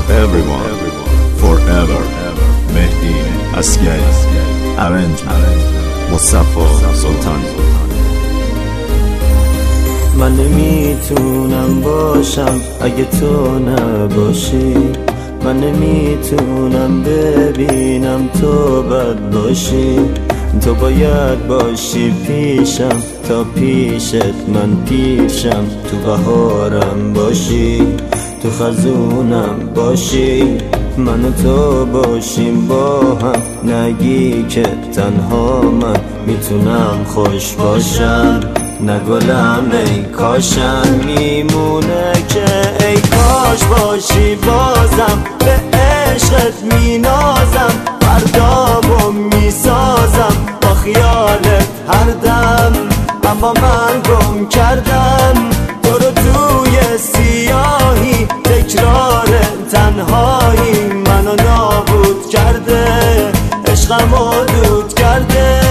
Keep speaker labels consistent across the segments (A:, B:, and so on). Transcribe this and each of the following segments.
A: everyone forever. مهدی اسگری arrangement مصطفی سلطانی.
B: من نمیتونم باشم اگه تو نباشی، من نمیتونم ببینم تو بد باشی. تو باید باشی پیشم تا پیشت من پیشم، تو بهارم باشی تو خزونم باشی، من و تو باشیم با هم. نگی که تنها من میتونم خوش باشم، نگلم ای کاشم میمونه که ای کاش باشی بازم. به عشقت مینازم، فردامو میسازم با خیالت هر دم. اما من گم کردم تو رو توی سیاهی، تکرار تنهایی منو نابود کرده، عشقمو دود کرده.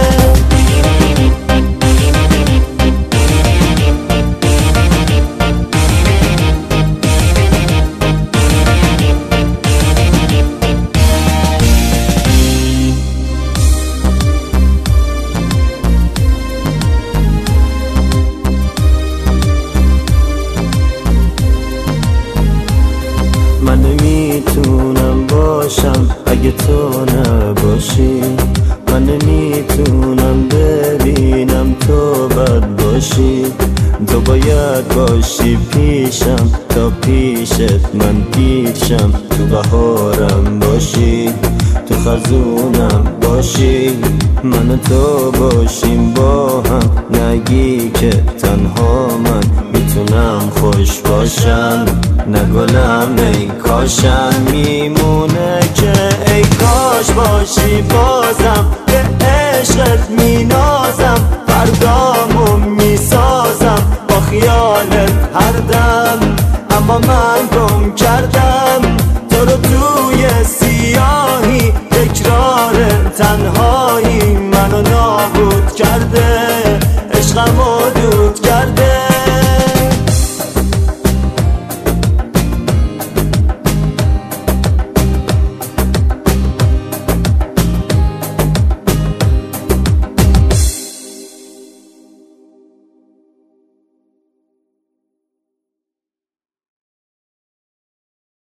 B: من نمیتونم باشم اگه تو نباشی، من نمیتونم ببینم تو بد باشی. تو باید باشی پیشم تا پیشت من پیشم، تو بهارم باشی تو خزونم باشی، من و تو باشیم با هم. نگی که تنها من میتونم خوش باشم، نگلم ای کاشم میمونه که ای کاش باشی بازم. به عشقت مینازم، فردامو میسازم با خیالت هر دم. اما من گم کردم